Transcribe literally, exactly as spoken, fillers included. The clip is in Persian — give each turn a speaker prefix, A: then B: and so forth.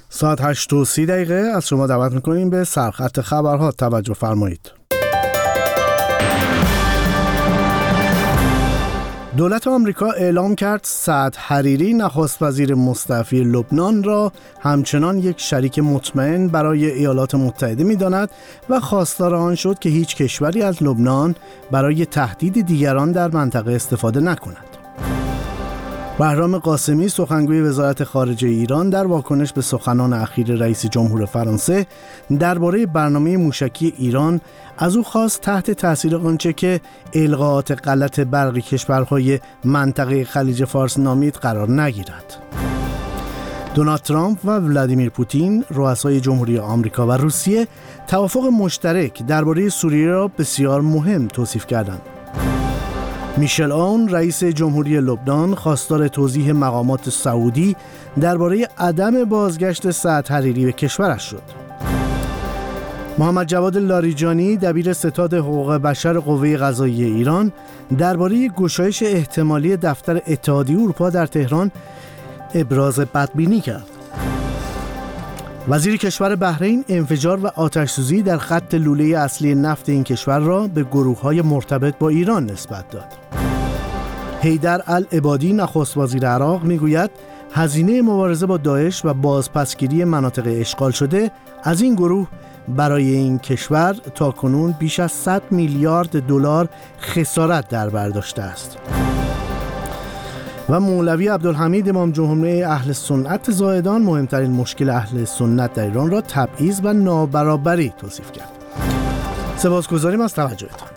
A: ساعت هشت و سی دقیقه از شما دعوت میکنیم به سرخط خبرها توجه فرمایید. دولت آمریکا اعلام کرد سعد حریری نخست وزیر مستعفی لبنان را همچنان یک شریک مطمئن برای ایالات متحده می‌داند و خواستار آن شد که هیچ کشوری از لبنان برای تهدید دیگران در منطقه استفاده نکند. بهرام قاسمی سخنگوی وزارت خارجه ایران در واکنش به سخنان اخیر رئیس جمهور فرانسه درباره برنامه موشکی ایران از او خواست تحت تاثیر آنچه که القاءات غلط برقی کشورهای منطقه خلیج فارس نامید قرار نگیرد. دونالد ترامپ و ولادیمیر پوتین رؤسای جمهوری آمریکا و روسیه توافق مشترک درباره سوریه را بسیار مهم توصیف کردند. میشل عون رئیس جمهوری لبنان خواستار توضیح مقامات سعودی درباره عدم بازگشت سعد حریری به کشورش شد. محمد جواد لاریجانی دبیر ستاد حقوق بشر قوه قضاییه ایران درباره گشایش احتمالی دفتر اتحادیه اروپا در تهران ابراز بدبینی کرد. وزیر کشور بحرین انفجار و آتش‌سوزی در خط لوله اصلی نفت این کشور را به گروه‌های مرتبط با ایران نسبت داد. حیدر العبادی نخست وزیر عراق میگوید هزینه مبارزه با داعش و بازپسگیری مناطق اشغال شده از این گروه برای این کشور تاکنون بیش از صد میلیارد دلار خسارت در بر داشته است. و مولوی عبدالحمید امام جمعه اهل سنت زاهدان مهمترین مشکل اهل سنت در ایران را تبعیض و نابرابری توصیف کرد. سپاسگزاریم از توجهتان.